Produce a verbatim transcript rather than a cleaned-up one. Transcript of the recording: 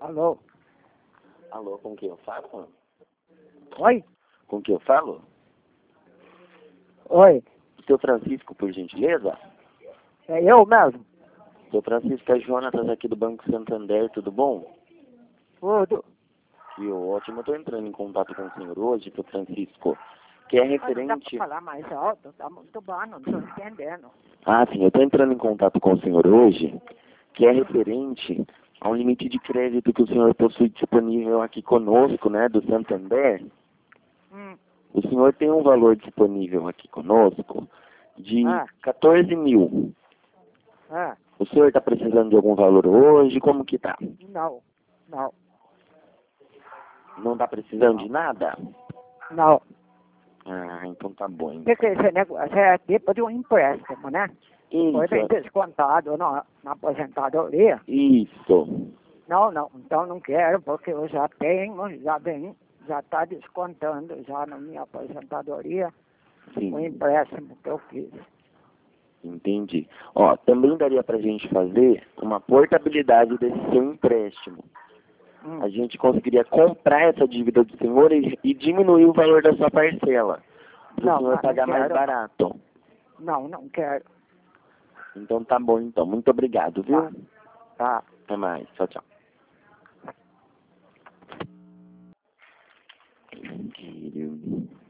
Alô? Alô, com quem eu falo? Oi? Com quem eu falo? Oi? Seu Francisco, por gentileza? É eu mesmo? Seu Francisco, é Jonatas aqui do Banco Santander, tudo bom? Tudo. Que ótimo, eu estou entrando em contato com o senhor hoje, seu Francisco, que é Ah, não dá referente... pra falar mais alto, tá muito bom, não tô entendendo. Ah, sim, eu estou entrando em contato com o senhor hoje, que é referente a um limite de crédito que o senhor possui disponível aqui conosco, né, do Santander. Hum. O senhor tem um valor disponível aqui conosco de Ah, quatorze mil. ah, O senhor está precisando de algum valor hoje? Como que tá? não, não, Não está precisando de nada? não. Ah, então tá bom. Então. Porque esse negócio é tipo de um empréstimo, né? Depois Isso, vem descontado na, na aposentadoria. isso. Não, não, então não quero, porque eu já tenho, já vem, já está descontando já na minha aposentadoria o Sim, empréstimo que eu fiz. entendi. Ó, também daria pra gente fazer uma portabilidade desse seu empréstimo. Hum. A gente conseguiria comprar essa dívida do senhor e, e diminuir o valor da sua parcela, para o Não, senhor mas não pagar mais quero, barato. não, não quero. Então tá bom, então. Muito obrigado, viu? Tá, tá. Até mais. Tchau, tchau. Querido.